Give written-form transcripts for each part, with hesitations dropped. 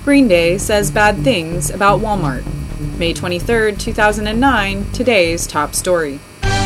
Green Day says bad things about Walmart. May 23, 2009, today's top story.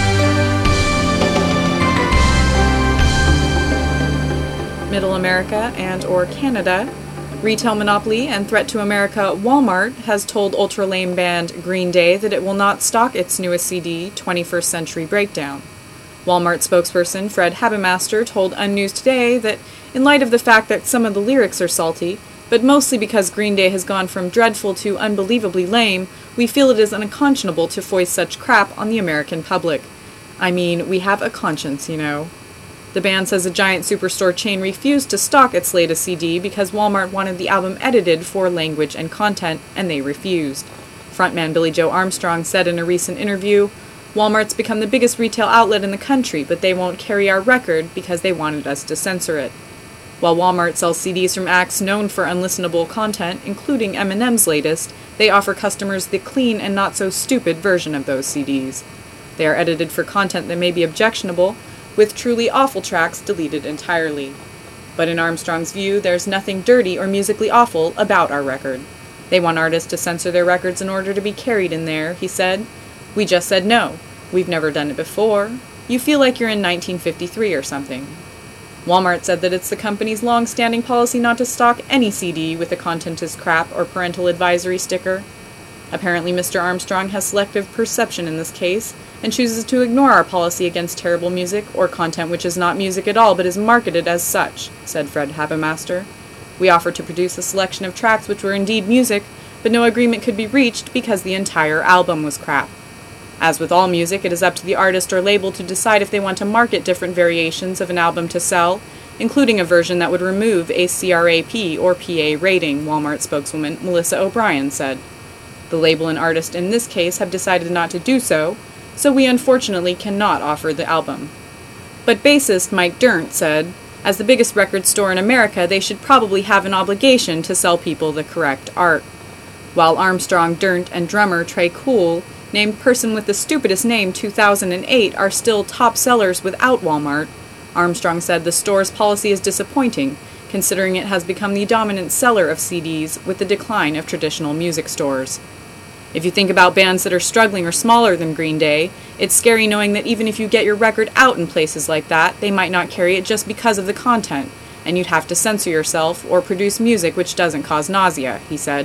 Middle America and/or Canada. Retail monopoly and threat to America, Walmart has told ultra-lame band Green Day that it will not stock its newest CD, 21st Century Breakdown. Walmart spokesperson Fred Habermaster told Unnews Today that in light of the fact that some of the lyrics are salty, but mostly because Green Day has gone from dreadful to unbelievably lame, we feel it is unconscionable to foist such crap on the American public. I mean, we have a conscience, you know. The band says a giant superstore chain refused to stock its latest CD because Walmart wanted the album edited for language and content, and they refused. Frontman Billy Joe Armstrong said in a recent interview, "Walmart's become the biggest retail outlet in the country, but they won't carry our record because they wanted us to censor it." While Walmart sells CDs from acts known for unlistenable content, including Eminem's latest, they offer customers the clean and not-so-stupid version of those CDs. They are edited for content that may be objectionable, with truly awful tracks deleted entirely. But in Armstrong's view, there's nothing dirty or musically awful about our record. They want artists to censor their records in order to be carried in there, he said. "We just said no. We've never done it before. You feel like you're in 1953 or something." Walmart said that it's the company's long-standing policy not to stock any CD with the content is crap or parental advisory sticker. Apparently Mr. Armstrong has selective perception in this case, and chooses to ignore our policy against terrible music or content which is not music at all but is marketed as such, said Fred Habermaster. "We offered to produce a selection of tracks which were indeed music, but no agreement could be reached because the entire album was crap. As with all music, it is up to the artist or label to decide if they want to market different variations of an album to sell, including a version that would remove a CRAP or PA rating," Walmart spokeswoman Melissa O'Brien said. "The label and artist in this case have decided not to do so we unfortunately cannot offer the album." But bassist Mike Dirnt said, "As the biggest record store in America, they should probably have an obligation to sell people the correct art." While Armstrong, Dirnt, and drummer Trey Cool, named Person with the Stupidest Name 2008, are still top sellers without Walmart, Armstrong said the store's policy is disappointing, considering it has become the dominant seller of CDs with the decline of traditional music stores. If you think about bands that are struggling or smaller than Green Day, it's scary knowing that even if you get your record out in places like that, they might not carry it just because of the content, and you'd have to censor yourself or produce music which doesn't cause nausea, he said.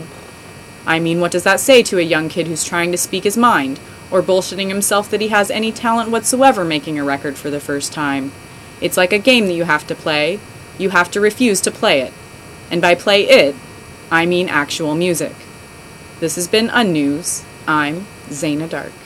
"I mean, what does that say to a young kid who's trying to speak his mind, or bullshitting himself that he has any talent whatsoever making a record for the first time? It's like a game that you have to play. You have to refuse to play it. And by play it, I mean actual music." This has been Unnews. I'm Zaina Dark.